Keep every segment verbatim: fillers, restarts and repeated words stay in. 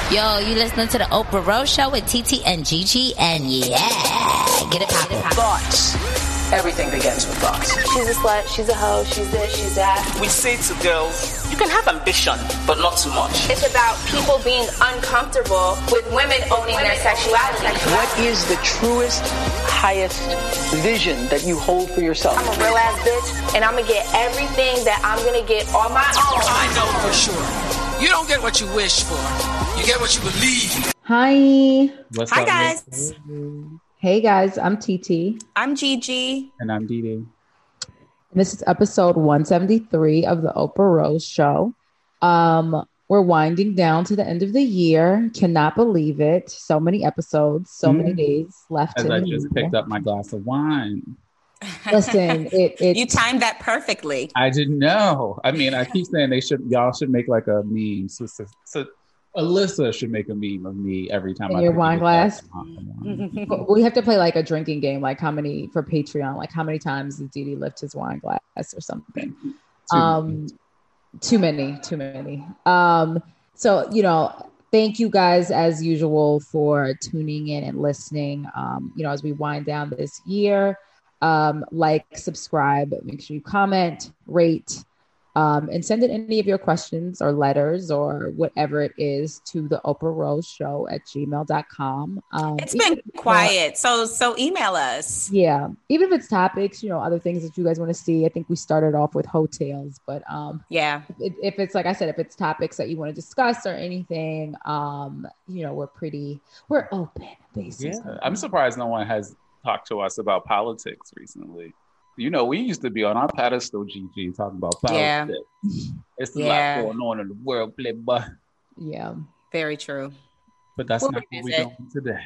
Yo, you listening to the Oprah Rose Show with T T and Gigi, and yeah, get it poppin'. Thoughts. Everything begins with thoughts. She's a slut, she's a hoe, she's this, she's that. We say to girls, you can have ambition, but not too much. It's about people being uncomfortable with women owning their sexuality. What is the truest, highest vision that you hold for yourself? I'm a real ass bitch, and I'm gonna get everything that I'm gonna get on my own. I know for sure. You don't get what you wish for. You get what you believe. Hi. What's Hi, up, guys. Hey, guys. I'm T T. I'm Gigi. And I'm Dee Dee. And this is episode one seventy-three of the Oprah Rose Show. Um, we're winding down to the end of the year. Cannot believe it. So many episodes, so mm-hmm. many days left. As I just picked up my glass of wine. Listen, it, it you timed that perfectly. I didn't know. I mean, I keep saying they should. Y'all should make like a meme. So, so, so Alyssa should make a meme of me every time. In I your wine glass. Wine. We have to play like a drinking game, like how many for Patreon, like how many times did Dee Dee lift his wine glass or something? Too um, many. too many, too many. Um, so you know. Thank you guys, as usual, for tuning in and listening. Um, you know, as we wind down this year, um, like, subscribe, make sure you comment, rate, um, and send in any of your questions or letters or whatever it is to the Oprah Rose Show at gmail dot com. Um, it's been quiet, so so email us. Yeah, even if it's topics, you know, other things that you guys want to see. I think we started off with hotels, but um, yeah, if, if it's like I said, if it's topics that you want to discuss or anything, um, you know, we're pretty, we're open, basically. Yeah, I'm surprised no one has talked to us about politics recently. You know, we used to be on our pedestal, Gigi, talking about politics. Yeah. It's a yeah. lot going on in the world, playboy. Yeah. Very true. But that's we'll not what we're doing today.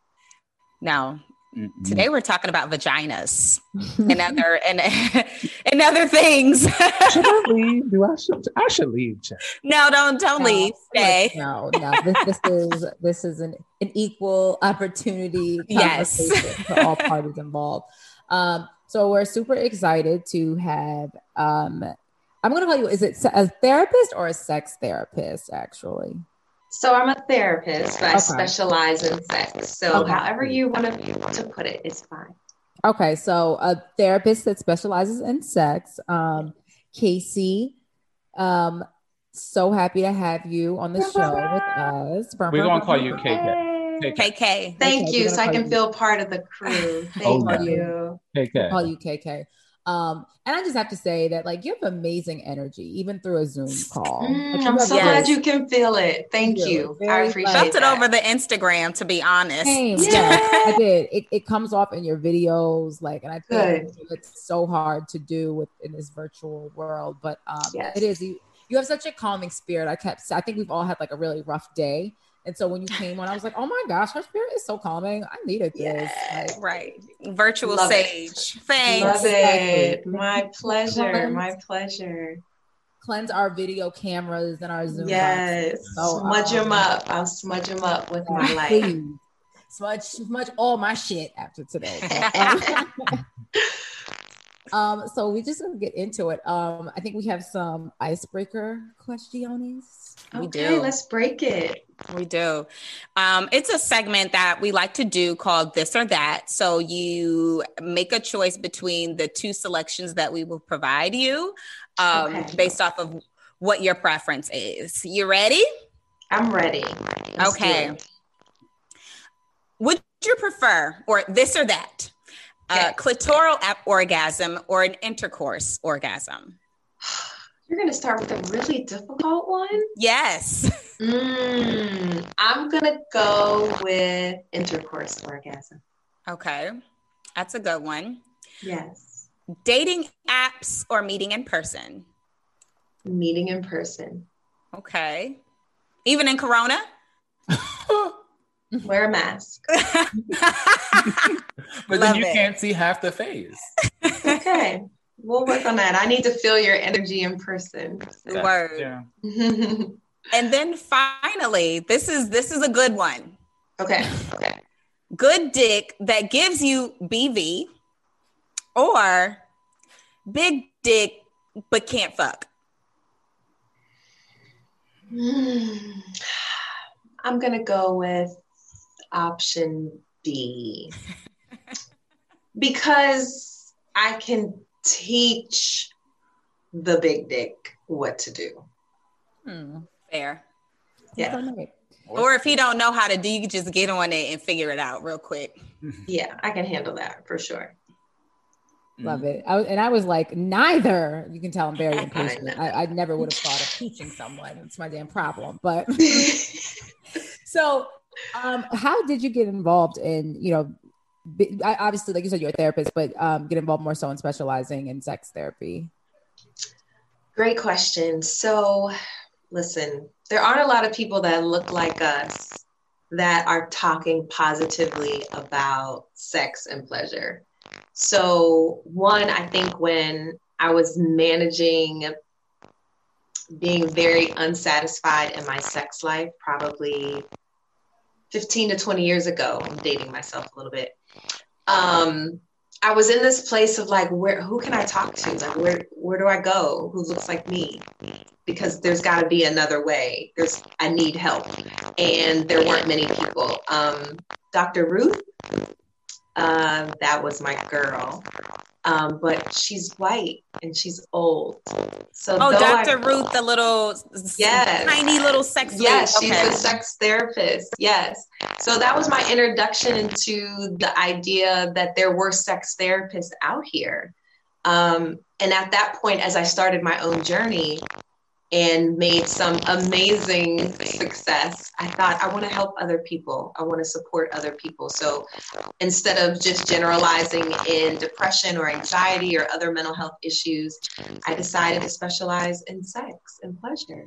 No. Mm-mm. Today we're talking about vaginas and other and, and other things. Should I leave? Do I should I should leave? Jeff. No, don't don't no, leave. Stay. No, no. This, this is this is an, an equal opportunity yes for all parties involved. Um, so we're super excited to have. Um, I'm going to call you. Is it a therapist or a sex therapist? Actually. So I'm a therapist, but okay. I specialize in sex. So okay. however you want to put it, it's fine. Okay, so a therapist that specializes in sex. Um, Casey, um, so happy to have you on the show with us. We're going to call you K K. K K. Thank okay, you, so I can you. feel part of the crew. Thank oh, you. K K. We'll call you K K. Um, and I just have to say that, like, you have amazing energy, even through a Zoom call. Mm, like, I'm so yes. glad you can feel it. Thank you. you. I appreciate it. Felt that. it over the Instagram, to be honest. Same. Yeah, I did. It, it comes off in your videos, like, and I think it's so hard to do with in this virtual world, but um, yes. it is. You, you have such a calming spirit. I kept. I think we've all had like a really rough day. And so when you came on, I was like, oh my gosh, her spirit is so calming. I needed this. Yes, like, right. Virtual Love sage. It. Thanks. Love it. My pleasure. Cleanse, my pleasure. Cleanse our video cameras and our Zoom. Yes. So, smudge um, them up. I'll smudge them up with my light. Smudge, smudge all my shit after today. Um, so we just gonna get into it. Um, I think we have some icebreaker questions. We okay, do. Let's break it. We do. Um, it's a segment that we like to do called This or That. So you make a choice between the two selections that we will provide you, um, okay. based off of what your preference is. You ready? I'm ready. Let's okay. Would you prefer, or this or that? Okay. Uh, clitoral orgasm or an intercourse orgasm? You're going to start with a really difficult one? Yes. Mm, I'm going to go with intercourse orgasm. Okay. That's a good one. Yes. Dating apps or meeting in person? Meeting in person. Okay. Even in Corona? Wear a mask. But then you it. can't see half the face. Okay. We'll work on that. I need to feel your energy in person. So. Word. Yeah. And then finally, this is this is a good one. Okay. Okay. Good dick that gives you B V or big dick but can't fuck. I'm going to go with option B. Because I can teach the big dick what to do. Hmm, fair. Yeah. Or if he don't know how to do, you can just get on it and figure it out real quick. Yeah, I can handle that for sure. Love it. I was, and I was like, neither. You can tell I'm very impatient. I, I never would have thought of teaching someone. It's my damn problem. But so um, how did you get involved in, you know, be, I, obviously, like you said, you're a therapist, but um, get involved more so in specializing in sex therapy? Great question. So listen, there aren't a lot of people that look like us that are talking positively about sex and pleasure. So one, I think when I was managing being very unsatisfied in my sex life, probably fifteen to twenty years ago, I'm dating myself a little bit. Um, I was in this place of like, where, who can I talk to? Like, where, where do I go? Who looks like me? Because there's got to be another way. There's, I need help. And there weren't many people. Um, Doctor Ruth, uh, that was my girl. Um, but she's white and she's old. So oh, Doctor I, Ruth, the little, yes, tiny little sex. Yes, okay. She's a sex therapist. Yes. So that was my introduction into the idea that there were sex therapists out here. Um, and at that point, as I started my own journey and made some amazing success, I thought, I want to help other people. I want to support other people. So instead of just generalizing in depression or anxiety or other mental health issues, I decided to specialize in sex and pleasure.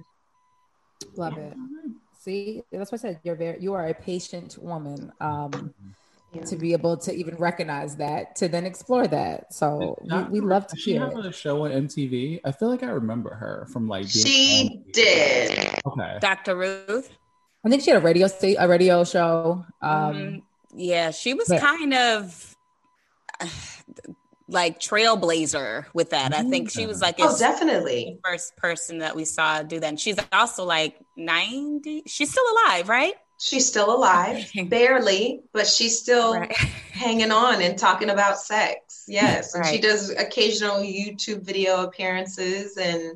Love it. See, that's what I said. You're very, you are a patient woman. Um, yeah. To be able to even recognize that, to then explore that. So we, we love to hear. Did she have a show on M T V? I feel like I remember her from like. She did. Okay. Doctor Ruth. I think she had a radio sta- a radio show. Um, um, yeah, she was but- kind of uh, like trailblazer with that. I think she was like, oh, definitely the first person that we saw do that. And she's also like ninety. She's still alive, right? She's still alive, barely, but she's still right. hanging on and talking about sex. Yes. Right. And she does occasional YouTube video appearances, and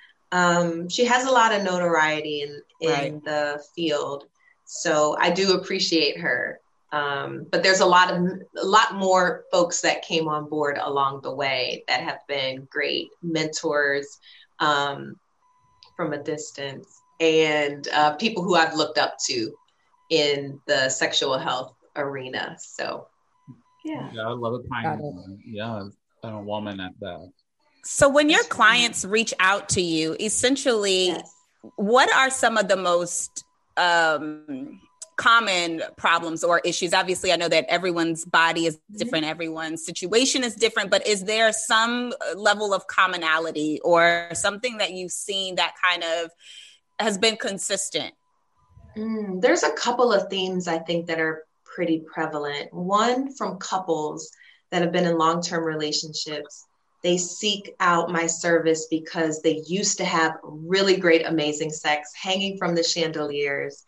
um, she has a lot of notoriety in, in right. the field. So I do appreciate her. Um, but there's a lot of a lot more folks that came on board along the way that have been great mentors um, from a distance, and uh, people who I've looked up to in the sexual health arena. So, yeah. Yeah, I love it. Yeah, a woman at that. So when your clients reach out to you, essentially, yes. what are some of the most um, common problems or issues? Obviously, I know that everyone's body is different, mm-hmm. everyone's situation is different, but is there some level of commonality or something that you've seen that kind of has been consistent? Mm, there's a couple of themes I think that are pretty prevalent. One, from couples that have been in long-term relationships. They seek out my service because they used to have really great, amazing sex hanging from the chandeliers.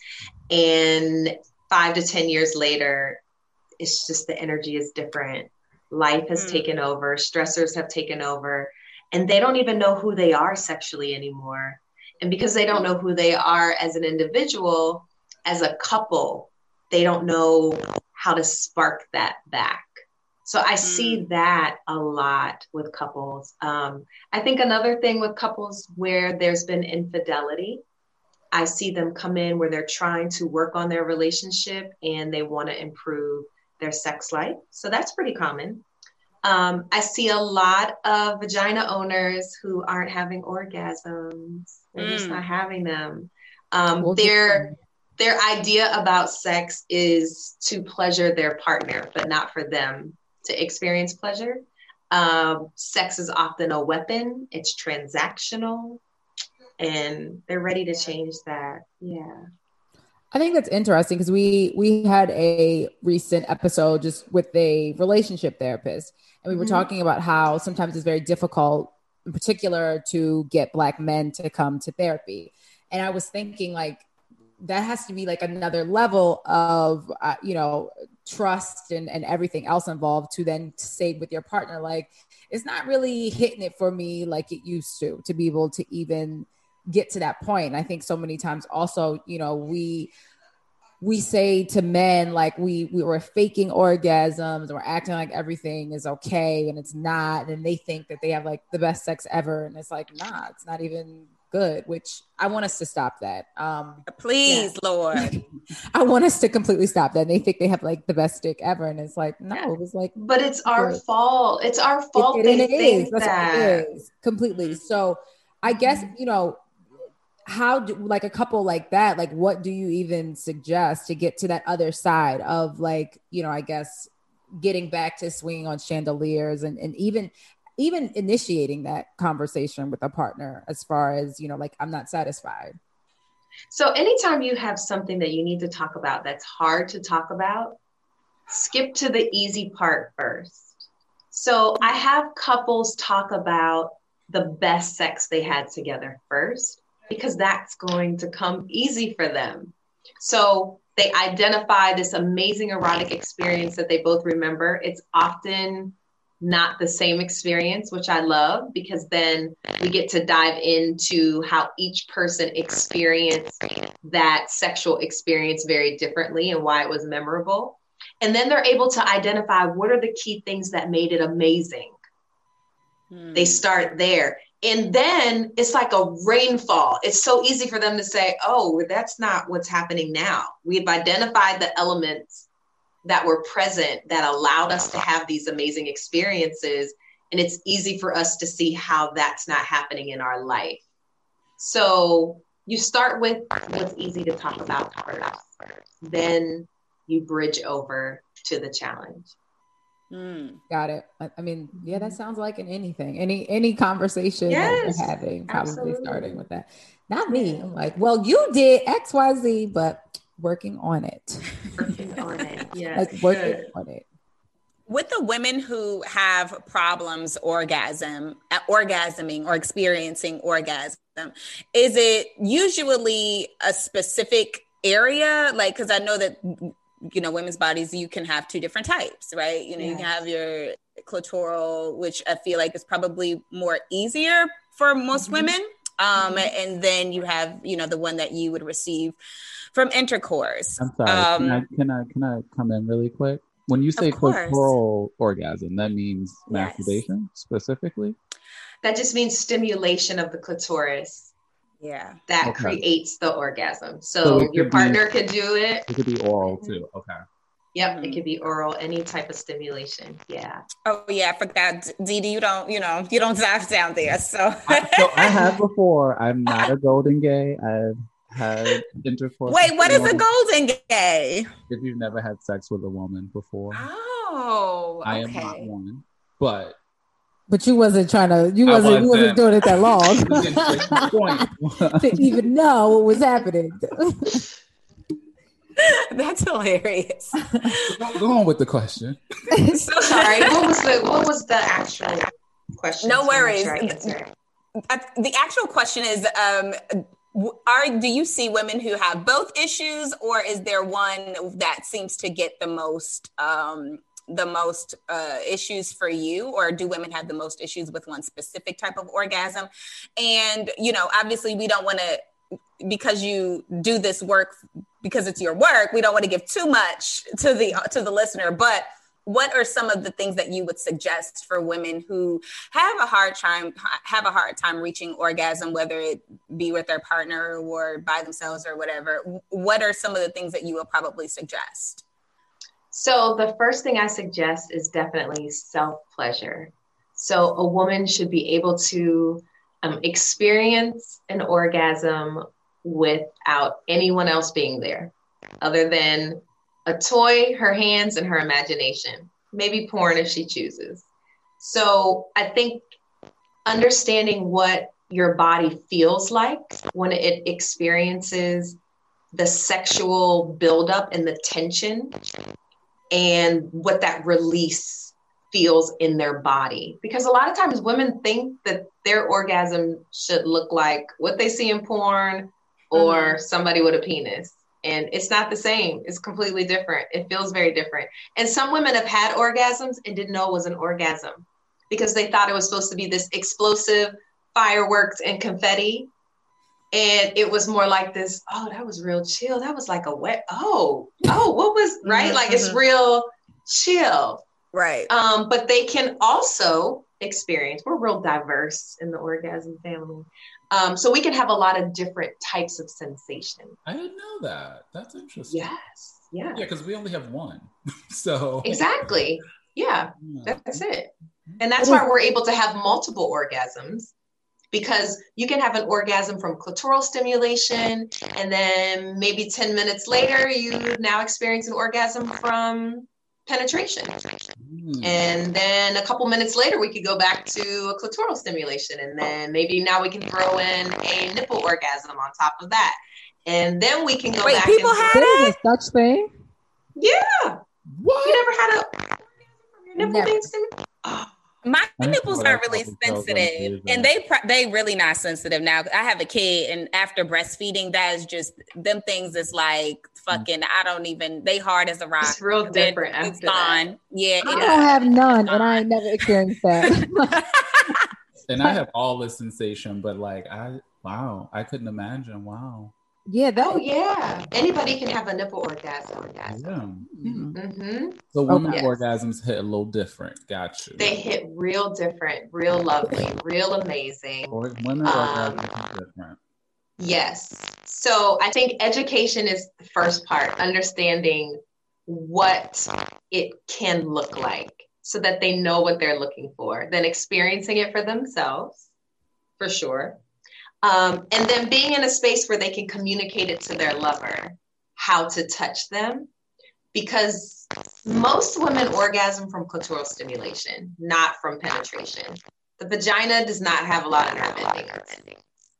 And five to ten years later, it's just the energy is different. Life has mm. taken over. Stressors have taken over. And they don't even know who they are sexually anymore. And because they don't know who they are as an individual, as a couple, they don't know how to spark that back. So I mm. see that a lot with couples. Um, I think another thing with couples where there's been infidelity, I see them come in where they're trying to work on their relationship and they want to improve their sex life. So that's pretty common. Um, I see a lot of vagina owners who aren't having orgasms. They're mm. just not having them. Um, well, their, their idea about sex is to pleasure their partner, but not for them to experience pleasure. Um, sex is often a weapon. It's transactional, and they're ready to change that. Yeah. I think that's interesting because we we had a recent episode just with a relationship therapist, and we were mm-hmm. talking about how sometimes it's very difficult, in particular, to get Black men to come to therapy. And I was thinking, like, that has to be like another level of, uh, you know, trust and, and everything else involved to then say with your partner, like, it's not really hitting it for me like it used to, to be able to even get to that point. And I think so many times also, you know, we, we say to men, like we, we were faking orgasms or acting like everything is okay and it's not. And they think that they have like the best sex ever. And it's like, nah, it's not even good, which I want us to stop that. Um, Please, yeah. Lord. I want us to completely stop that. And they think they have like the best dick ever. And it's like, no, it was like, but it's our good. fault. It's our fault. It, they it think is. That's that. what it is. Completely. So I guess, you know, how do like a couple like that, like what do you even suggest to get to that other side of like, you know, I guess getting back to swinging on chandeliers and, and even even initiating that conversation with a partner as far as, you know, like, I'm not satisfied. So anytime you have something that you need to talk about that's hard to talk about, skip to the easy part first. So I have couples talk about the best sex they had together first, because that's going to come easy for them. So they identify this amazing erotic experience that they both remember. It's often not the same experience, which I love, because then we get to dive into how each person experienced that sexual experience very differently and why it was memorable. And then they're able to identify what are the key things that made it amazing. Hmm. They start there. And then it's like a rainfall. It's so easy for them to say, oh, that's not what's happening now. We've identified the elements that were present that allowed us to have these amazing experiences. And it's easy for us to see how that's not happening in our life. So you start with what's easy to talk about first. Then you bridge over to the challenge. Mm, got it. I, I mean, yeah, that sounds like in anything, any, any conversation yes, that we're having, probably absolutely. Starting with that. Not me. I'm like, well, you did X, Y, Z, but working on it. Working on it. Yeah. Like working Good. on it. With the women who have problems orgasm, uh, orgasming or experiencing orgasm, is it usually a specific area? Like, because I know that, you know, women's bodies, you can have two different types, right? You know, yes. You can have your clitoral, which I feel like is probably more easier for most mm-hmm. women. Um, mm-hmm. And then you have, you know, the one that you would receive from intercourse. I'm sorry. Um, can I can I can I come in really quick? When you say clitoral orgasm, that means yes. masturbation specifically? That just means stimulation of the clitoris. Yeah. That okay. creates the orgasm. So, so your partner be, could do it. It could be oral too. Okay. Yep. Mm-hmm. It could be oral, any type of stimulation. Yeah. Oh yeah. I forgot. Dee Dee, you don't, you know, you don't dive down there. So I, so I have before. I'm not a golden gay. I've had intercourse. Wait, what is a golden gay? If you've never had sex with a woman before. Oh, okay. I am not one, but but you wasn't trying to. You wasn't. wasn't you wasn't doing it that long to even know what was happening. That's hilarious. Go, go on with the question. So sorry. What was the What was the actual question? No worries. The actual question is. Um, Are do you see women who have both issues, or is there one that seems to get the most um, the most uh, issues for you, or do women have the most issues with one specific type of orgasm? And you know, obviously, we don't want to, because you do this work because it's your work. We don't want to give too much to the to the listener, but what are some of the things that you would suggest for women who have a hard time, have a hard time reaching orgasm, whether it be with their partner or by themselves or whatever? What are some of the things that you would probably suggest? So the first thing I suggest is definitely self-pleasure. So a woman should be able to um, experience an orgasm without anyone else being there, other than a toy, her hands, and her imagination. Maybe porn if she chooses. So I think understanding what your body feels like when it experiences the sexual buildup and the tension, and what that release feels in their body. Because a lot of times women think that their orgasm should look like what they see in porn, or Mm-hmm. somebody with a penis. And it's not the same. It's completely different. It feels very different. And some women have had orgasms and didn't know it was an orgasm because they thought it was supposed to be this explosive fireworks and confetti. And it was more like this, oh, that was real chill. That was like a wet, oh, oh, what was, right? Mm-hmm. Like it's real chill. Right. Um, but they can also experience, we're real diverse in the orgasm family. Um, so we can have a lot of different types of sensation. I didn't know that. That's interesting. Yes. Yeah. Yeah, because we only have one. So exactly. Yeah, yeah. That's it. And that's why we're able to have multiple orgasms, because you can have an orgasm from clitoral stimulation, and then maybe ten minutes later, you now experience an orgasm from penetration. Mm. And then a couple minutes later, we could go back to a clitoral stimulation. And then maybe now we can throw in a nipple orgasm on top of that. And then we can go Wait, back. people and had it? Such thing? Yeah. What? You never had a nipple Never. being stimulated? Oh. My nipples aren't really sensitive, and they they really not sensitive now. I have a kid, and after breastfeeding, that is just them things. Is like fucking. I don't even. They hard as a rock. It's real different. It's after gone. That. Yeah, I don't have none, and I ain't never experienced that. And I have all this sensation, but like I wow, I couldn't imagine. Wow. Yeah, that. Oh yeah. Anybody can have a nipple orgasm. orgasm. Yeah. Mm-hmm. So women yes. orgasms hit a little different. Got you. They hit real different, real lovely, real amazing. Or women Um, orgasms are different. Yes. So I think education is the first part, understanding what it can look like so that they know what they're looking for, then experiencing it for themselves, for sure. Um, and then being in a space where they can communicate it to their lover, how to touch them. Because most women orgasm from clitoral stimulation, not from penetration. The vagina does not have a lot of nerve endings.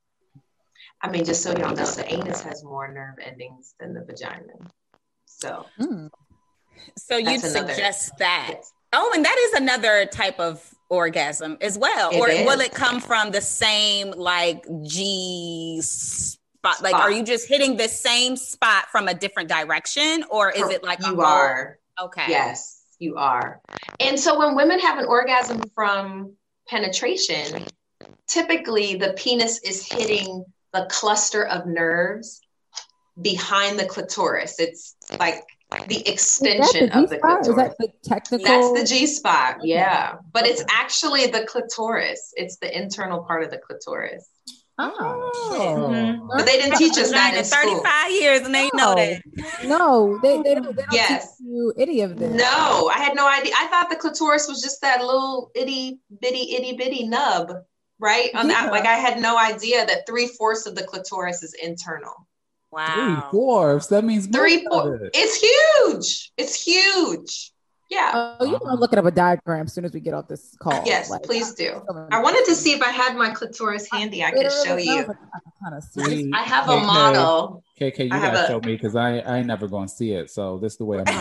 I mean, just so y'all know, the anus has more nerve endings than the vagina. So, Mm. So you'd another, suggest that. Yes. Oh, and that is another type of orgasm as well. It or is. will it come from the same like G spot? Like, Spot. are you just hitting the same spot from a different direction, or is it like you a are? Whole... Okay. Yes, you are. And so when women have an orgasm from penetration, typically the penis is hitting the cluster of nerves behind the clitoris. It's like the extension the of the clitoris. Is that the technical? That's the G spot, yeah. But it's actually the clitoris. It's the internal part of the clitoris. Oh. Mm-hmm. But they didn't teach us that in school. thirty-five years and they know that. No, they, they don't, they don't Yes. teach you any of this. No, I had no idea. I thought the clitoris was just that little itty bitty itty bitty nub, right? On Yeah. that, like I had no idea that three fourths of the clitoris is internal. Wow. Three fourths. That means Three most of four. it. It's huge. It's huge. Yeah. Oh, you know, I'm looking up a diagram as soon as we get off this call. Yes, Like, please do. so I wanted to see if I had my clitoris handy. I could literally show you. sounds like I can kind of see. I have a K K. model. K K, you I have gotta a- show me because I I ain't never gonna see it. So this is the way I'm.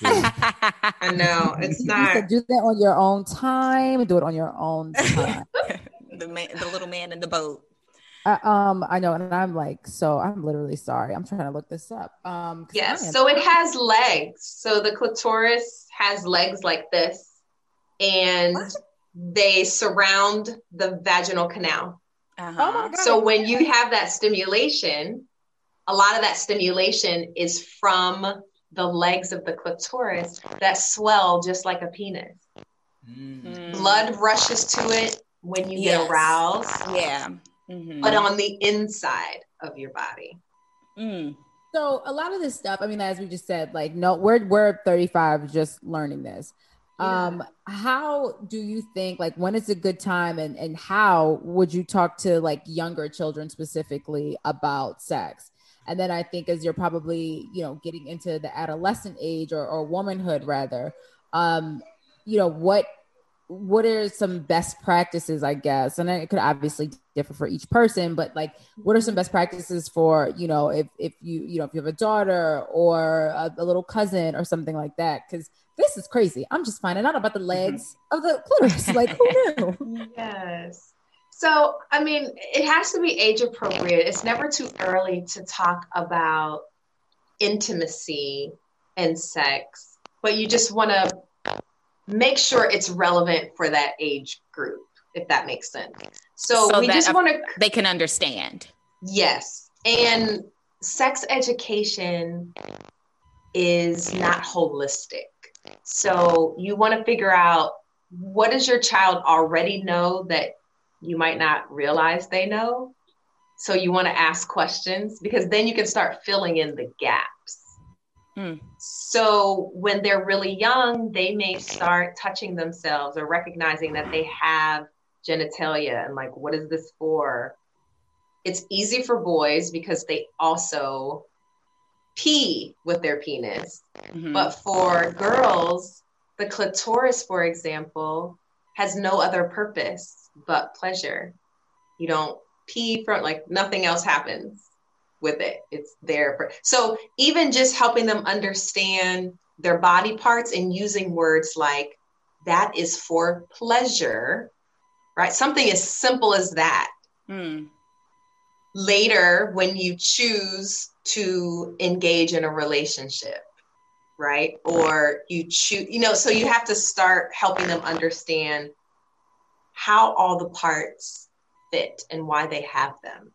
I know it's You not. said do that on your own time. Do it on your own time. the man, the little man in the boat. I, um, I know, and I'm like, so I'm literally sorry. I'm trying to look this up. Um, 'cause I Yes. am- So it has legs. So the clitoris has legs like this, and they surround the vaginal canal. Uh-huh. Oh my God. So when you have that stimulation, a lot of that stimulation is from the legs of the clitoris that swell just like a penis. Mm. Blood rushes to it when you Yes. get aroused, Yeah. Mhm. but on the inside of your body. Mm. So a lot of this stuff, I mean, as we just said, like, no, we're we're thirty-five just learning this. Um, how do you think, like, when is a good time, and and how would you talk to like younger children specifically about sex? And then I think as you're probably, you know, getting into the adolescent age or, or womanhood rather, um, you know, what what are some best practices, I guess? And it could obviously differ for each person, but like, what are some best practices for, you know, if, if you, you know, if you have a daughter or a, a little cousin or something like that? Because this is crazy. I'm just finding out about the legs of the clitoris. Like, who knew? Yes. So, I mean, it has to be age appropriate. It's never too early to talk about intimacy and sex, but you just want to make sure it's relevant for that age group, if that makes sense. So, so we just want to... They can understand. Yes. And sex education is not holistic. So you want to figure out, what does your child already know that you might not realize they know? So you want to ask questions, because then you can start filling in the gaps. Hmm. So when they're really young, they may start touching themselves or recognizing that they have genitalia and like, what is this for? It's easy for boys because they also pee with their penis. Mm-hmm. But for girls, the clitoris, for example, has no other purpose but pleasure. You don't pee from, like, nothing else happens with it. It's there. For, so even just helping them understand their body parts and using words like, that is for pleasure, right? Something as simple as that. Mm. Later, when you choose to engage in a relationship, right? Or you choose, you know, so you have to start helping them understand how all the parts fit and why they have them.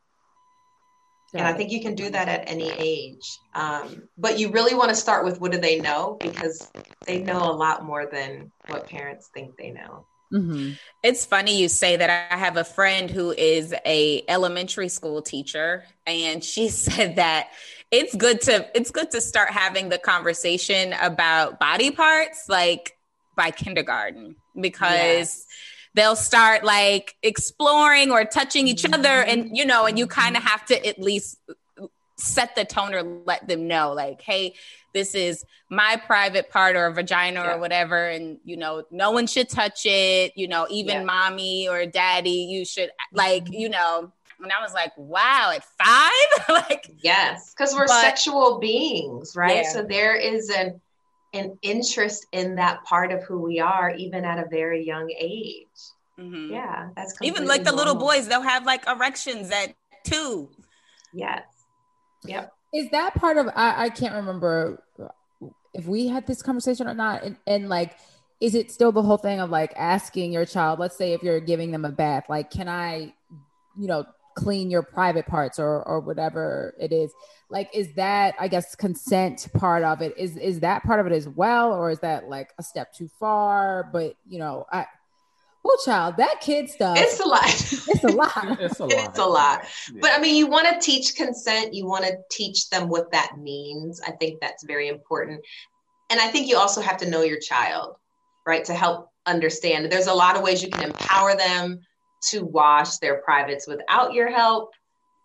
Yeah. And I think you can do that at any age. Um, but you really want to start with, what do they know? Because they know a lot more than what parents think they know. Mm-hmm. It's funny you say that. I have a friend who is a elementary school teacher, and she said that it's good to it's good to start having the conversation about body parts like by kindergarten, because yes. they'll start like exploring or touching each mm-hmm. other, and you know, and you kind of have to at least set the tone or let them know, like, hey, this is my private part or vagina yeah. or whatever. And, you know, no one should touch it, you know, even yeah. mommy or daddy, you should like, you know, and I was like, wow, at five? Like, yes. Cause we're but, sexual beings, right? Yeah. So there is an, an interest in that part of who we are, even at a very young age. Mm-hmm. Yeah. That's even like the normal. Little boys, they'll have like erections at two. Yes. Yep. Is that part of, I, I can't remember if we had this conversation or not. And, and like, is it still the whole thing of like asking your child, let's say if you're giving them a bath, like, can I, you know, clean your private parts or, or whatever it is? Like, is that, I guess, consent part of it? Is, is that part of it as well? Or is that like a step too far? But, you know, I, oh, child, that kid stuff. It's a lot. It's a lot. It's a lot. It's a lot. Yeah. But I mean, you want to teach consent. You want to teach them what that means. I think that's very important. And I think you also have to know your child, right? To help understand. There's a lot of ways you can empower them to wash their privates without your help,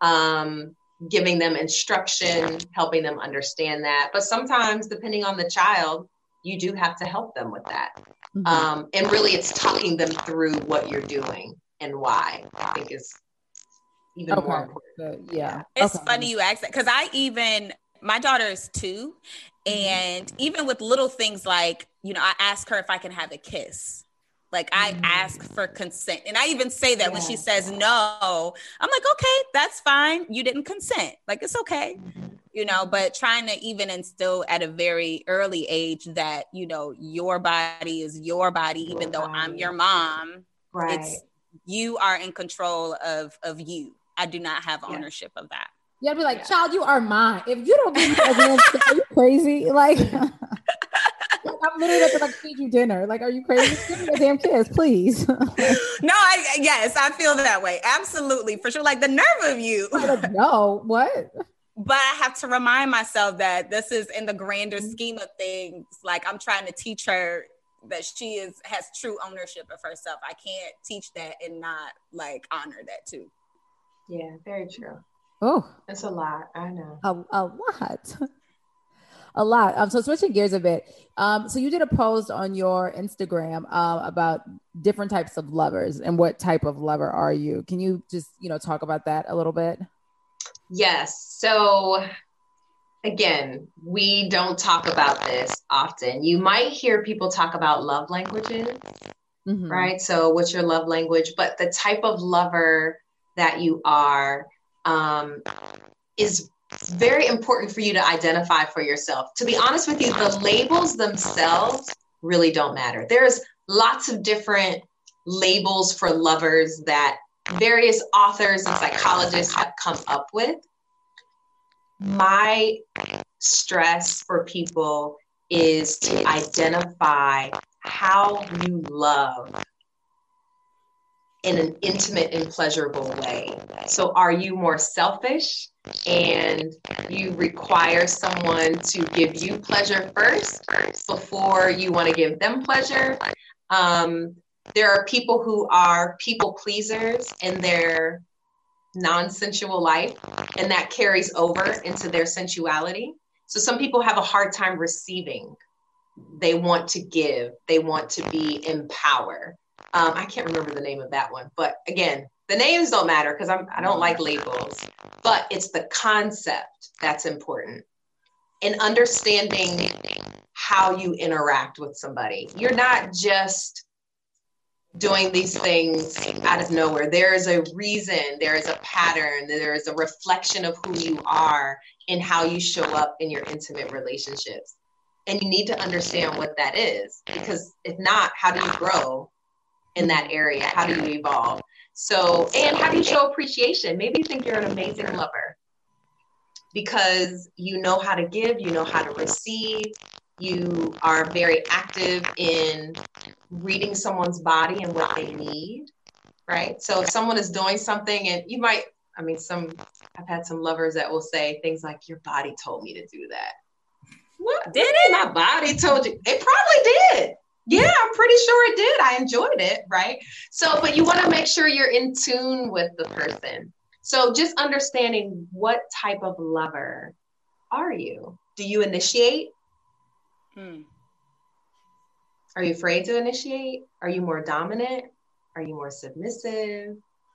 um, giving them instruction, helping them understand that. But sometimes, depending on the child, you do have to help them with that. Mm-hmm. Um, and really it's talking them through what you're doing and why, I think is even okay. more important. Uh, yeah. It's okay. funny you ask that, because I even, my daughter is two, and even with little things like, you know, I ask her if I can have a kiss. Like I mm-hmm. ask for consent. And I even say that yeah. when she says no, I'm like, okay, that's fine. You didn't consent. Like, it's okay. Mm-hmm. You know, but trying to even instill at a very early age that, you know, your body is your body, even your though body. I'm your mom, right. It's, you are in control of, of you. I do not have ownership yeah. of that. You gotta be like, yeah. child, you are mine. If you don't give me a damn shit, are you crazy? Like, I'm literally about to like feed you dinner. Like, are you crazy? Give me a damn kiss, please. No, I yes, I feel that way. Absolutely, for sure. Like the nerve of you. Like, no, what? But I have to remind myself that this is in the grander scheme of things. Like I'm trying to teach her that she is has true ownership of herself. I can't teach that and not like honor that too. Yeah, very true. Oh, it's a lot. I know. A, a lot. A lot. Um, so switching gears a bit. Um, so you did a post on your Instagram um, about different types of lovers and what type of lover are you? Can you just, you know, talk about that a little bit? Yes. So again, we don't talk about this often. You might hear people talk about love languages, mm-hmm. right? So what's your love language? But the type of lover that you are um, is very important for you to identify for yourself. To be honest with you, the labels themselves really don't matter. There's lots of different labels for lovers that various authors and psychologists have come up with. My stress for people is to identify how you love in an intimate and pleasurable way. So are you more selfish and you require someone to give you pleasure first before you want to give them pleasure? Um, there are people who are people pleasers in their non-sensual life, and that carries over into their sensuality. So some people have a hard time receiving. They want to give. They want to be in power. Um, I can't remember the name of that one, but again, the names don't matter because I'm I don't like labels, but it's the concept that's important. And understanding how you interact with somebody. You're not just doing these things out of nowhere. There is a reason, there is a pattern, there is a reflection of who you are in how you show up in your intimate relationships. And you need to understand what that is, because if not, how do you grow in that area? How do you evolve? So, and how do you show appreciation? Maybe you think you're an amazing lover because you know how to give, you know how to receive, you are very active in reading someone's body and what they need, right? So if someone is doing something and you might, I mean, some, I've had some lovers that will say things like, your body told me to do that. What? Did it? My body told you. It probably did. Yeah, I'm pretty sure it did. I enjoyed it, right? So, but you want to make sure you're in tune with the person. So just understanding what type of lover are you? Do you initiate? Hmm. Are you afraid to initiate? Are you more dominant? Are you more submissive?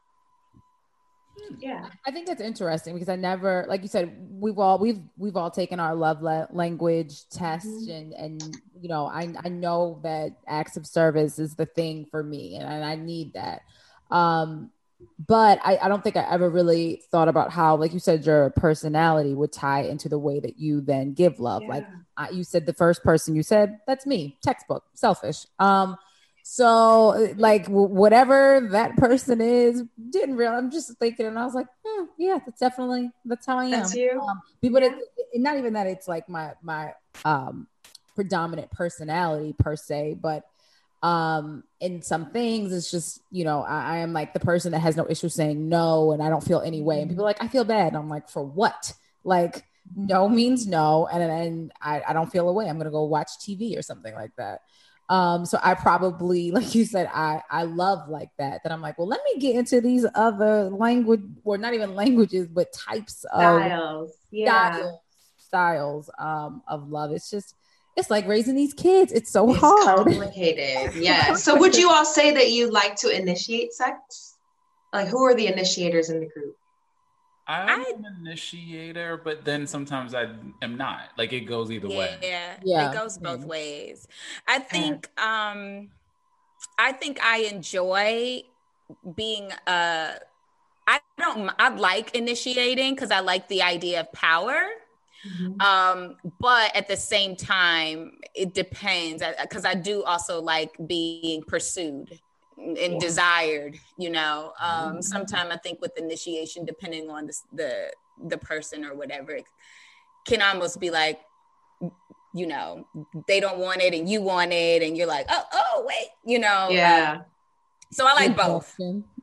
Yeah, I think that's interesting because I never, like you said, we've all we've we've all taken our love la- language test, mm-hmm. and and you know, I I know that acts of service is the thing for me, and, and I need that. Um, but I, I don't think I ever really thought about how, like you said, your personality would tie into the way that you then give love. Yeah. Like I, you said, the first person you said, that's me, textbook, selfish. Um, so like w- whatever that person is, didn't real. I'm just thinking, and I was like, hmm, yeah, that's definitely that's how I am. That's you. Um, but it, it, not even that it's like my my um, predominant personality per se, but um in some things it's just, you know, I, I am like the person that has no issue saying no, and I don't feel any way, and people are like, I feel bad, and I'm like, for what? Like, no means no, and and I, I don't feel a way, I'm gonna go watch T V or something like that. Um so I probably, like you said, I I love like that that I'm like, well, let me get into these other language, or not even languages, but types styles. of yeah styles, styles um of love. It's just, it's like raising these kids. It's so it's hard. Complicated. Yeah. So would you all say that you like to initiate sex? Like, who are the initiators in the group? I'm I, an initiator, but then sometimes I am not. Like, it goes either yeah, way. Yeah, yeah, it goes both ways. I think, um, I think I enjoy being, uh, I don't, I like initiating because I like the idea of power. Mm-hmm. Um, but at the same time, it depends, because I do also like being pursued and yeah. desired, you know. Um, mm-hmm. Sometimes I think with initiation, depending on the, the the person or whatever, it can almost be like, you know, they don't want it and you want it, and you're like, oh, oh, wait, you know. Yeah. Um, so I like both.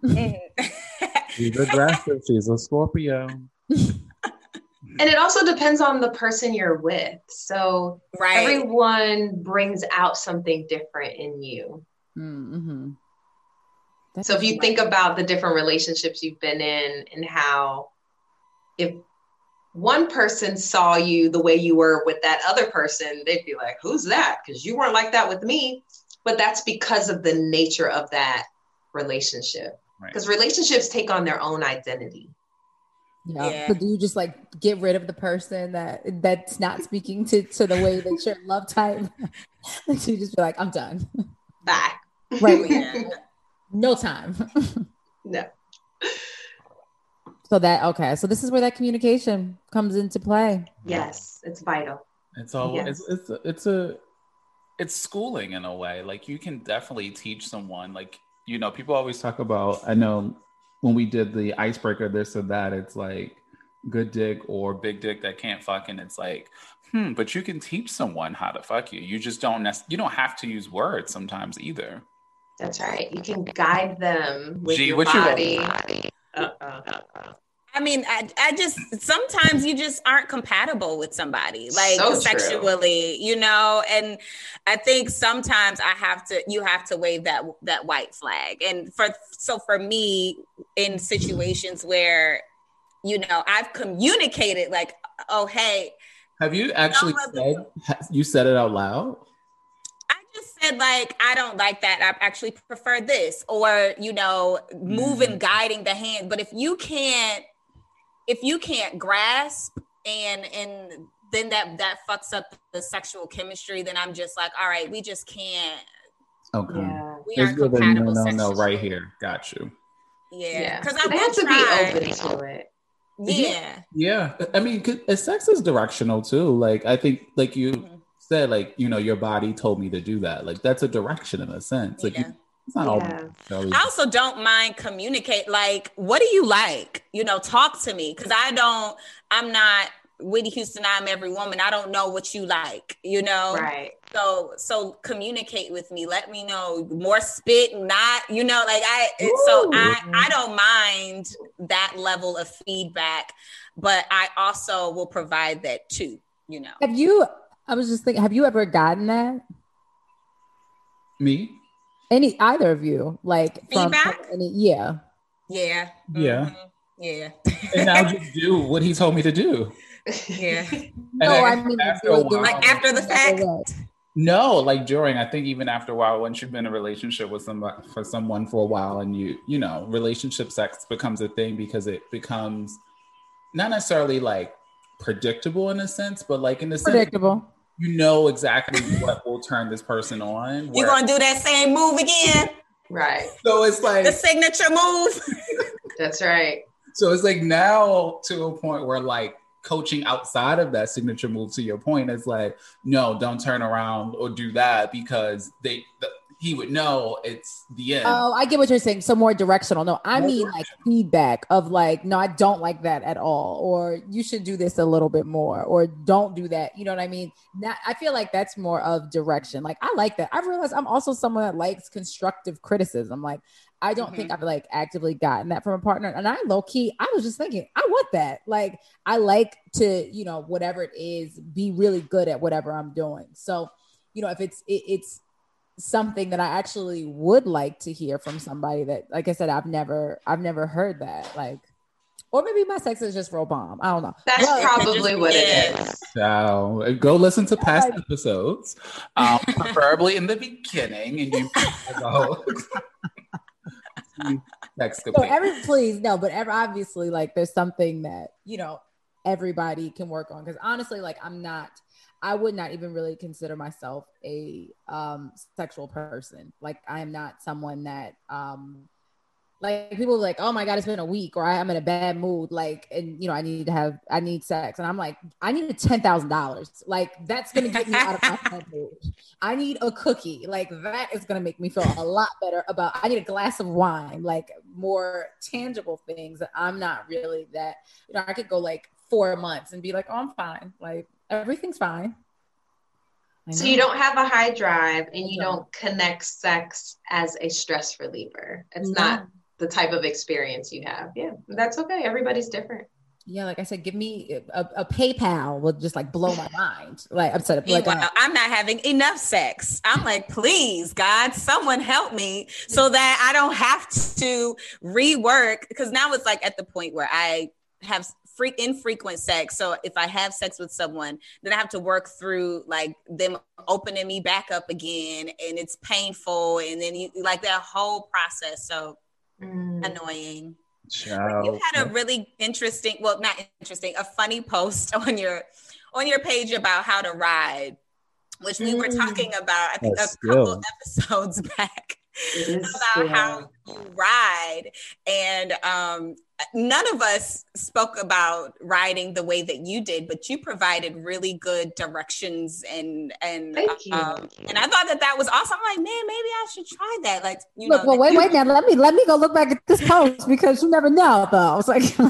She's aggressive. She's a Scorpio. And it also depends on the person you're with. So right. everyone brings out something different in you. Mm-hmm. So if you right. think about the different relationships you've been in, and how if one person saw you the way you were with that other person, they'd be like, who's that? Because you weren't like that with me. But that's because of the nature of that relationship. Because right. relationships take on their own identity. Yeah. yeah. So do you just like get rid of the person that that's not speaking to, to the way that your love type? Like, you just be like, I'm done. Bye. Right. Yeah. No time. No. So that, okay. So this is where that communication comes into play. Yes, it's vital. It's all, yes. it's, it's, it's a, it's schooling in a way. Like you can definitely teach someone, like, you know, people always talk about, I know when we did the icebreaker, this or that, it's like good dick or big dick that can't fuck. And it's like, hmm, but you can teach someone how to fuck you. You just don't, nec- you don't have to use words sometimes either. That's right. You can guide them with Gee, your what body. You uh, uh, uh, uh. I mean, I, I just, sometimes you just aren't compatible with somebody, like So sexually, true. You know, and I think sometimes I have to, you have to wave that, that white flag. And for, so for me, in situations where, you know, I've communicated like, oh, hey. Have you actually said, you said it out loud? I just said, like, I don't like that. I actually prefer this, or, you know, moving, mm. guiding the hand. But if you can't, if you can't grasp and, and then that, that fucks up the sexual chemistry, then I'm just like, all right, we just can't. Okay. Yeah. We aren't compatible. No, no, no, right here. Got you. Yeah. Because yeah. I they have to try. be open to it. Yeah. Yeah. I mean, sex is directional too. Like, I think, like you mm-hmm. said, like, you know, your body told me to do that. Like, that's a direction in a sense. Like, yeah. you, it's not yeah. all. I also don't mind communicate. Like, what do you like? You know, talk to me. Because I don't, I'm not Whitney Houston, I'm every woman. I don't know what you like, you know? Right. So, so communicate with me. Let me know more spit, not, you know, like I, it, so I, I don't mind that level of feedback, but I also will provide that too, you know? Have you, I was just thinking, have you ever gotten that? Me? Any, either of you, like feedback? From any, yeah. Yeah. Yeah. Mm-hmm. Yeah. And I'll just do what he told me to do. Yeah. No, I, I mean, after a while, like after the fact. No, like during, I think even after a while, once you've been in a relationship with somebody for someone for a while and you, you know, relationship sex becomes a thing because it becomes not necessarily like predictable in a sense, but like in the sense predictable. You know exactly what will turn this person on. You're going to do that same move again. Right. So it's like the signature move. That's right. So it's like now to a point where like coaching outside of that signature move, to your point, is like, no, don't turn around or do that because they the, he would know it's the end. Oh, I get what you're saying. So more directional. No, I more mean like feedback of like, no, I don't like that at all. Or you should do this a little bit more, or don't do that. You know what I mean? Now, I feel like that's more of direction. Like, I like that. I've realized I'm also someone that likes constructive criticism. Like, I don't mm-hmm. think I've like actively gotten that from a partner. And I low key, I was just thinking, I want that. Like, I like to, you know, whatever it is, be really good at whatever I'm doing. So, you know, if it's, it, it's, something that I actually would like to hear from somebody that, like I said, I've never, I've never heard that. Like, or maybe my sex is just real bomb. I don't know. That's but, probably what it is. So go listen to past like, episodes, um, preferably in the beginning, and you know, sex so every please no, but ever obviously like there's something that you know everybody can work on. Because honestly, like I'm not. I would not even really consider myself a um, sexual person. Like I am not someone that um, like people are like, oh my God, it's been a week or I'm in a bad mood. Like, and you know, I need to have, I need sex. And I'm like, I need ten thousand dollars. Like that's going to get me out of my bad mood. I need a cookie. Like that is going to make me feel a lot better about, I need a glass of wine, like more tangible things that I'm not really that, you know, I could go like four months and be like, oh, I'm fine. Like, everything's fine. So you don't have a high drive and you don't connect sex as a stress reliever. It's no. not the type of experience you have. Yeah, that's okay. Everybody's different. Yeah, like I said, give me a, a PayPal will just like blow my mind. Like I'm sorry, like uh, I'm not having enough sex. I'm like, please, God, someone help me so that I don't have to rework. Because now it's like at the point where I have Free, infrequent sex. So if I have sex with someone, then I have to work through like them opening me back up again, and it's painful, and then you like that whole process. So mm. annoying. Ciao. You had a really interesting, well, not interesting, a funny post on your on your page about how to ride, which we mm. were talking about, I think, a couple episodes back. about how you ride. And um, none of us spoke about riding the way that you did, but you provided really good directions. And and Thank you. Um, and I thought that that was awesome. I'm like, man, maybe I should try that. Like, you Look, know, well, wait, wait, now let me let me go look back at this post because you never know. Though I was like, T,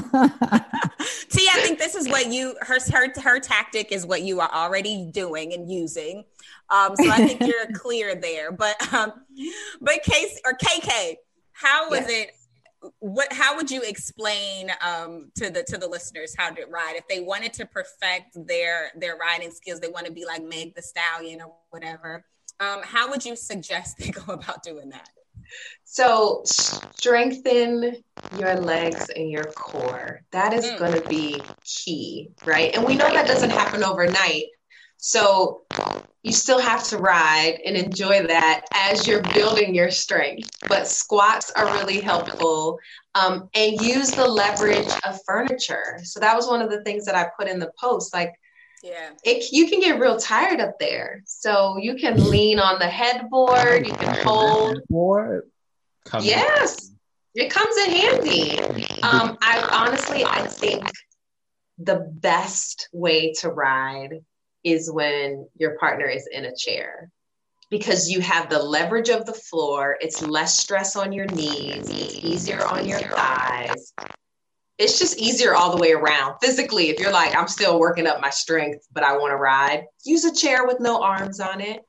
I think this is what you her her her tactic is what you are already doing and using. Um, so I think you're clear there. But um, but Case or K K, how was Yes. it? What? How would you explain um, to the to the listeners how to ride if they wanted to perfect their their riding skills? They want to be like Meg the Stallion or whatever. Um, how would you suggest they go about doing that? So strengthen your legs and your core. That is Mm. going to be key, right? And we know that doesn't happen overnight. So you still have to ride and enjoy that as you're building your strength. But squats are really helpful. Um, and use the leverage of furniture. So that was one of the things that I put in the post. Like, Yeah. it, you can get real tired up there. So you can lean on the headboard. You can hold. Board. Come Yes, it comes in handy. Um, I honestly, I think the best way to ride is when your partner is in a chair because you have the leverage of the floor. It's less stress on your knees. It's easier on your thighs. It's just easier all the way around. Physically, if you're like, I'm still working up my strength, but I want to ride, use a chair with no arms on it.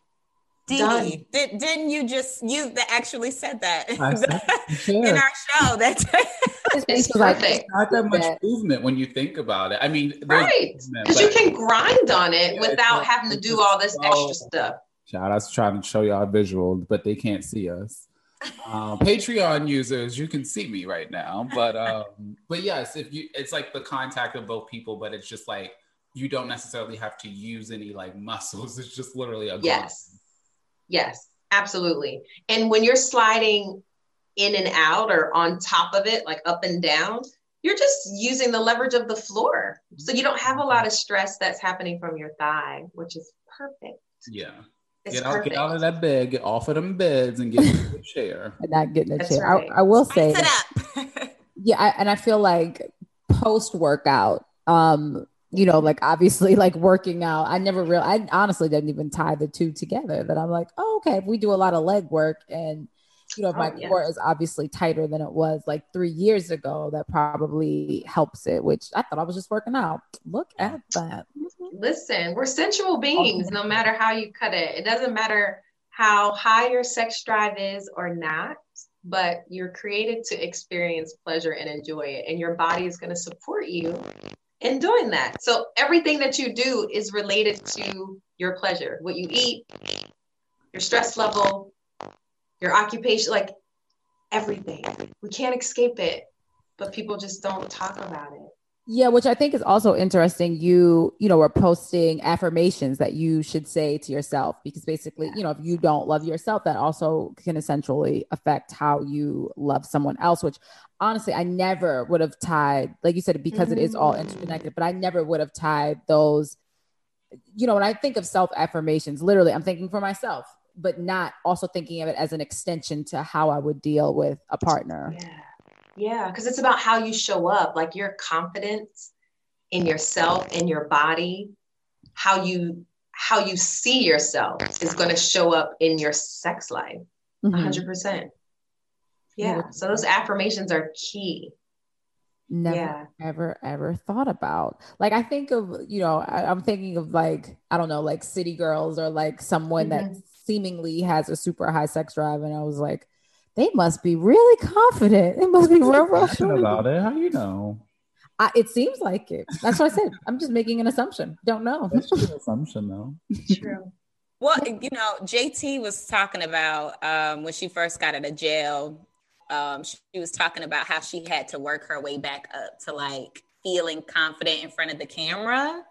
Done. Dee, did, didn't you just you that actually said that I said it, in yeah. our show? That's It's like, perfect. Not that much movement when you think about it. I mean, there's Right. movement, Because you but- can grind on it Yeah, without it's- having to it's do just all this so- extra stuff. Shout out to trying to show y'all visual, but they can't see us. Um, Patreon users, you can see me right now, but um, but yes, if you, it's like the contact of both people, but it's just like you don't necessarily have to use any like muscles. It's just literally a Yes. Yes, absolutely. And when you're sliding in and out or on top of it, like up and down, you're just using the leverage of the floor. So you don't have a lot of stress that's happening from your thigh, which is perfect. Yeah. It's Get out, perfect. get out of that bed, get off of them beds, and get in the chair. and not getting a That's chair. right. I, I will say, Spice it up. yeah, I, and I feel like post workout, um, you know, like obviously, like working out. I never real. I honestly didn't even tie the two together. That I'm like, oh, okay, if we do a lot of leg work, and you know, if my Oh, yeah. core is obviously tighter than it was like three years ago, that probably helps it. Which I thought I was just working out. Look at that. Listen, we're sensual beings, no matter how you cut it. It doesn't matter how high your sex drive is or not, but you're created to experience pleasure and enjoy it. And your body is going to support you in doing that. So everything that you do is related to your pleasure, what you eat, your stress level, your occupation, like everything. We can't escape it, but people just don't talk about it. Yeah, which I think is also interesting. You, you know, were posting affirmations that you should say to yourself because basically, you know, if you don't love yourself, that also can essentially affect how you love someone else, which honestly, I never would have tied, like you said, because it is all interconnected, but I never would have tied those, you know, when I think of self affirmations, literally I'm thinking for myself, but not also thinking of it as an extension to how I would deal with a partner. Yeah. Yeah, because it's about how you show up, like your confidence in yourself, in your body, how you how you see yourself is going to show up in your sex life, one hundred percent. Yeah, so those affirmations are key. Never, yeah. ever, ever thought about. Like, I think of, you know, I, I'm thinking of like, I don't know, like city girls or like someone Mm-hmm. that seemingly has a super high sex drive. And I was like, they must be really confident. It must be real, real Talking about it. How you know? I, it seems like it. That's what I said. I'm just making an assumption. Don't know. That's just an assumption, though. True. Well, you know, J T was talking about um, when she first got out of jail. Um, she was talking about how she had to work her way back up to like feeling confident in front of the camera.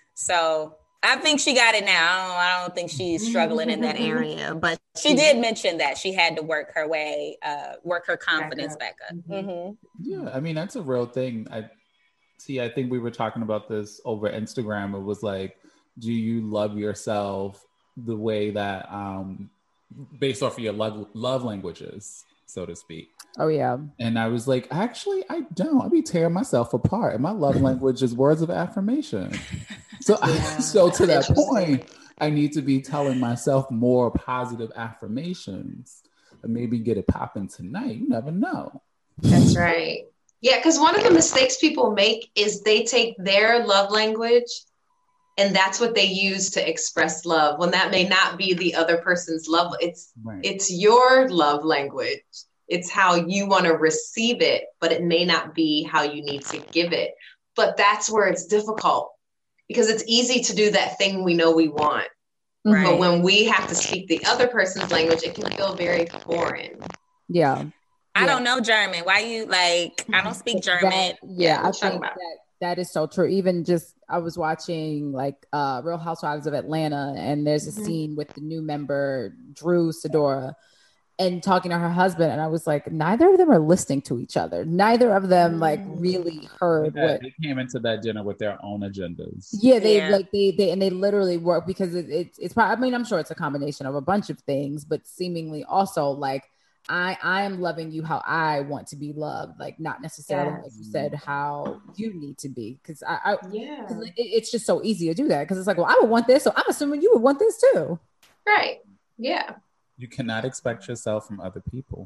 So I think she got it now. I don't, I don't think she's struggling in that area, but she did mention that she had to work her way, uh, work her confidence back up. Back up. Mm-hmm. Yeah, I mean, that's a real thing. I see. I think we were talking about this over Instagram. It was like, do you love yourself the way that um, based off of your love, love languages, so to speak. Oh yeah. And I was like, actually, I don't. I be tearing myself apart. And my love language is words of affirmation. So, yeah, I, so to that point, I need to be telling myself more positive affirmations and maybe get it popping tonight. You never know. That's right. Yeah, because one of the mistakes people make is they take their love language and that's what they use to express love, when that may not be the other person's love. It's right. It's your love language. It's how you want to receive it, but it may not be how you need to give it. But that's where it's difficult, because it's easy to do that thing we know we want. Right. But when we have to speak the other person's language, it can feel very foreign. Yeah. I yeah. don't know German. Why you like, I don't speak German. That, yeah, I think that, that is so true. Even just, I was watching like uh, Real Housewives of Atlanta, and there's a mm-hmm. scene with the new member, Drew Sidora, and talking to her husband, and I was like, neither of them are listening to each other. Neither of them like really heard yeah, what they came into that dinner with their own agendas. Yeah, they yeah. like they they and they literally work, because it, it, it's probably, I mean, I'm sure it's a combination of a bunch of things, but seemingly also like I I am loving you how I want to be loved, like not necessarily yes. like you said how you need to be, because I, I yeah cause it, it's just so easy to do that, because it's like, well, I would want this, so I'm assuming you would want this too. Right. Yeah. You cannot expect yourself from other people.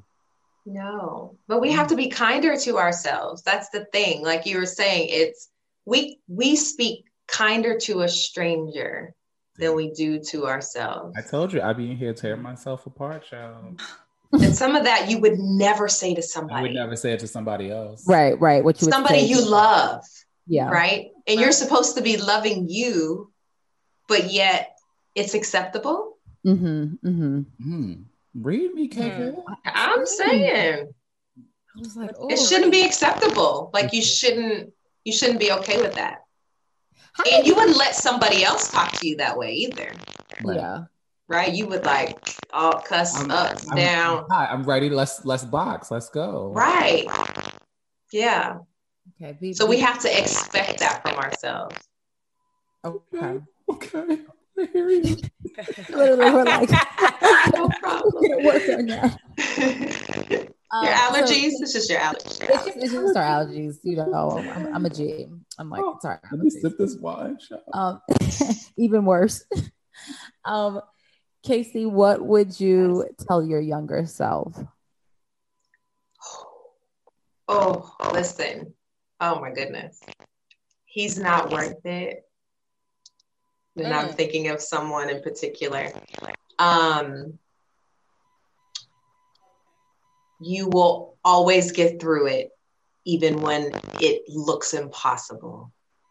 No, but we have to be kinder to ourselves. That's the thing. Like you were saying, it's we we speak kinder to a stranger than we do to ourselves. I told you I'd be in here tearing myself apart, child. And some of that you would never say to somebody. I would never say it to somebody else. Right, right. What you somebody would say. you love. Yeah. Right. And you're supposed to be loving you, but yet it's acceptable. Mm-hmm. Mm-hmm. Mm. Read me, K K. Mm. I'm saying I was like, oh, it shouldn't be acceptable. Like you shouldn't you shouldn't be okay with that. How and you wouldn't let somebody else talk to you that way either. Right. Yeah. Right? You would like all cuss I'm, up, I'm, down. Hi, I'm ready. Let's let's box. Let's go. Right. Yeah. Okay. Be, so be, we have to expect that from ourselves. Okay. Okay. I hear you. Literally, we're like, no problem. Work on that. Um, your allergies? So, it's just your allergies. Your it's, allergies. Just, it's just our allergies. You know, I'm, I'm a G. I'm like, oh, sorry. Let me sip this wine. Um, even worse. Um, Casey, what would you tell your younger self? Oh, listen. Oh my goodness. He's not worth it. And mm. I'm thinking of someone in particular. Um, you will always get through it, even when it looks impossible.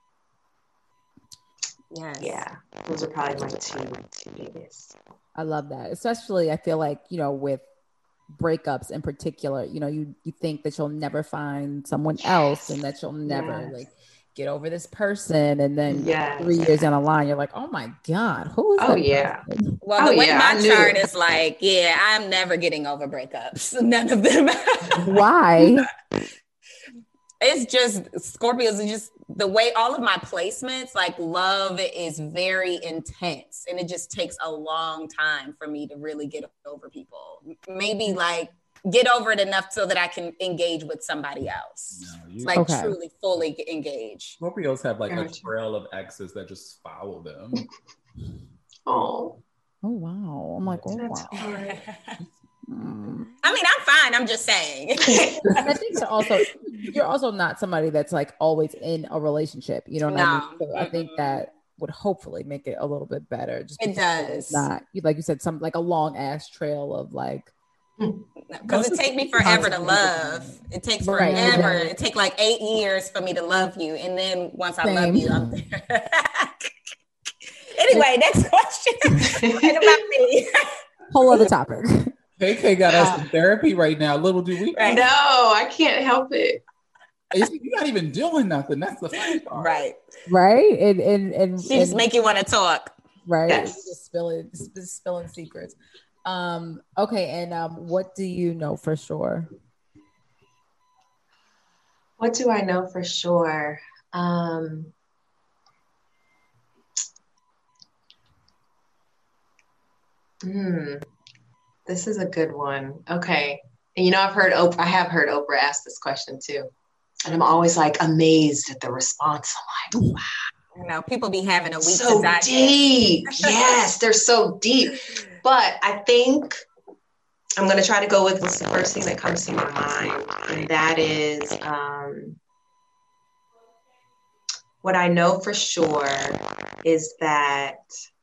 Yes. Yeah. Those are probably my two, my two biggest. I love that. Especially, I feel like, you know, with breakups in particular, you know, you, you think that you'll never find someone yes. else, and that you'll never yes. like get over this person, and then yes. three years down the line you're like, oh my god, who is oh yeah person? Well, oh, the way yeah, my chart is like, yeah, I'm never getting over breakups. None of them. Why? It's just Scorpios are just the way all of my placements, like love is very intense, and it just takes a long time for me to really get over people. Maybe like get over it enough so that I can engage with somebody else. No, you, like okay. truly, fully engage. Scorpios have like a trail of exes that just follow them. Oh. Oh, wow. I'm like, oh, wow. Mm. I mean, I'm fine. I'm just saying. I think so also, you're also not somebody that's like always in a relationship. You know what no. I mean? So I think that would hopefully make it a little bit better. Just it does. Not, like you said, some like a long ass trail of like, because it takes me forever to love. It takes forever. Right. It takes like eight years for me to love you, and then once I Same. love you, I'm there. Anyway, next question. What about me? Whole other topic. K K got us in therapy right now. Little do we. Right. No, I can't help it. You're not even doing nothing. That's the funny part. Right. Right. And and and she just and, make you want to talk. Right. Yes. Just spilling, just spilling secrets. Um, okay, and um, what do you know for sure? What do I know for sure? Um, hmm. This is a good one. Okay. And you know, I've heard Oprah, I have heard Oprah ask this question too. And I'm always like amazed at the response. I'm like, wow. You know, people be having a week so to digest. deep. Yes, they're so deep. But I think I'm going to try to go with what's the first thing that comes to my mind. And that is um, what I know for sure is that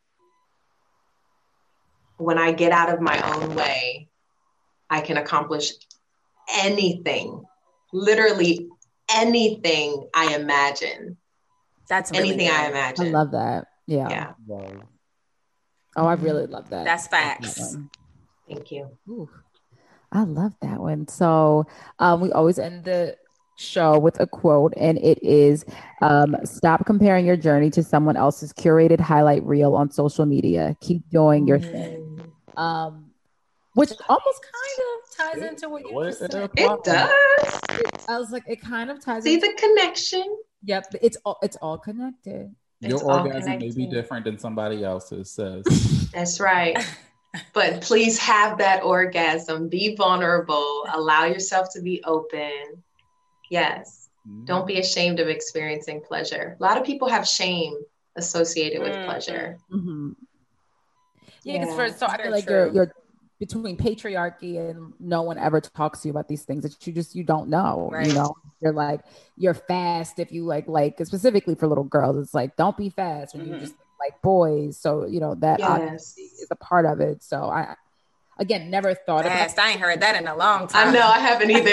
when I get out of my own way, I can accomplish anything, literally anything I imagine. That's really anything good. I imagine. I love that. Yeah. Yeah. Wow. Oh, I really love that. That's facts. Thank you. Ooh, I love that one. So um, we always end the show with a quote, and it is um, stop comparing your journey to someone else's curated highlight reel on social media. Keep doing your thing. Um, which almost kind of ties into what you just said. It does. It, I was like, it kind of ties See into the connection? Yep. It's all it's all connected. Your It's all orgasm may be connected. different than somebody else's, says. That's right. But please have that orgasm. Be vulnerable. Allow yourself to be open. Yes. Mm. Don't be ashamed of experiencing pleasure. A lot of people have shame associated with Mm. pleasure. Mm-hmm. Yeah, because Yeah, for so I very feel like true. you're you're between patriarchy and no one ever talks to you about these things that you just you don't know. Right. You know, you're like you're fast if you like like specifically for little girls. It's like don't be fast when Mhm. you just like boys. So you know that Yes. obviously is a part of it. So I again never thought about. Fast. I ain't heard that in a long time. I know, I haven't either.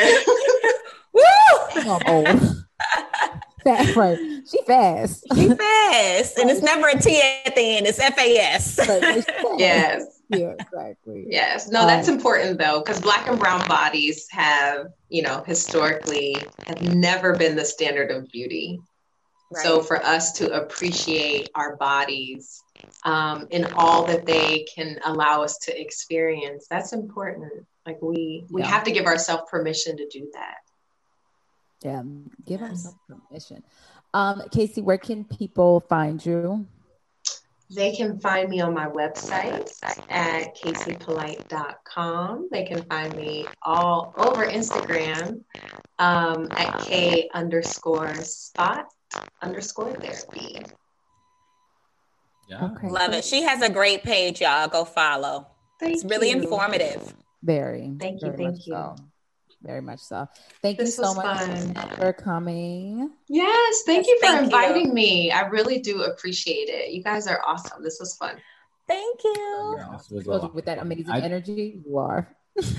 Woo! I'm old. Fast, right? She fast. She fast. And it's never a T at the end. It's F A S. But she's fast. Yes. Yeah, exactly. Yes. No, that's Um, important though, because Black and brown bodies have, you know, historically have never been the standard of beauty. So for us to appreciate our bodies um, in all that they can allow us to experience, that's important. Like we we Yeah. have to give ourselves permission to do that. Yeah, give Yes. ourselves permission. Um, Casey, where can people find you? They can find me on my website at casey polite dot com. They can find me all over Instagram um, at K underscore spot underscore therapy. Yeah. Okay. Love it. She has a great page, y'all. Go follow. Thank It's really you. informative. Very. Thank you, very thank much you. So. Very much so. Thank This you so was much fun. for coming. Yes, thank Yes, you for thank you. inviting me. I really do appreciate it. You guys are awesome. This was fun. Thank you. Yeah, this was a Told you lot. with that amazing I- energy, you are.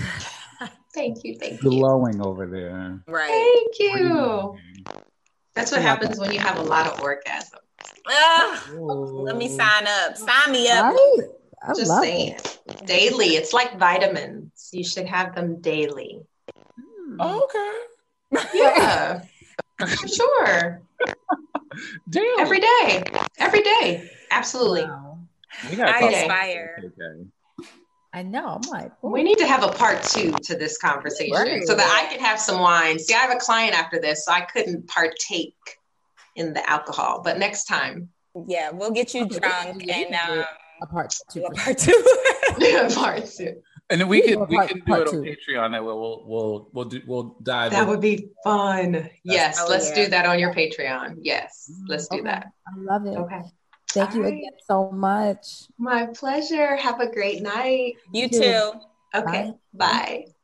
Thank you, thank you. glowing over there. Right. Thank you. That's what happens when you have a lot of orgasms. Ah, let me sign up. Sign me up. Right? I Just love saying. it. Daily. It's like vitamins. You should have them daily. Oh, okay. Yeah. For sure. Damn. Every day. Every day. Absolutely. Wow. We gotta I talk aspire. about okay. I know. I'm like, We need to have a part two to this conversation Right. so that I can have some wine. See, I have a client after this, so I couldn't partake in the alcohol. But next time, Yeah, we'll get you Okay, drunk yeah, we and can do um, a part two. do a part two. part two. And then we We can do a we part- can do part it on two. Patreon. That we'll we'll we'll we'll, do, we'll dive. That in. would be fun. Yes, oh, let's yeah. do that on your Patreon. Yes, let's do Okay. that. I love it. Okay. Thank you All right. again so much. My pleasure. Have a great night. You You too. too. Okay. Bye. Bye.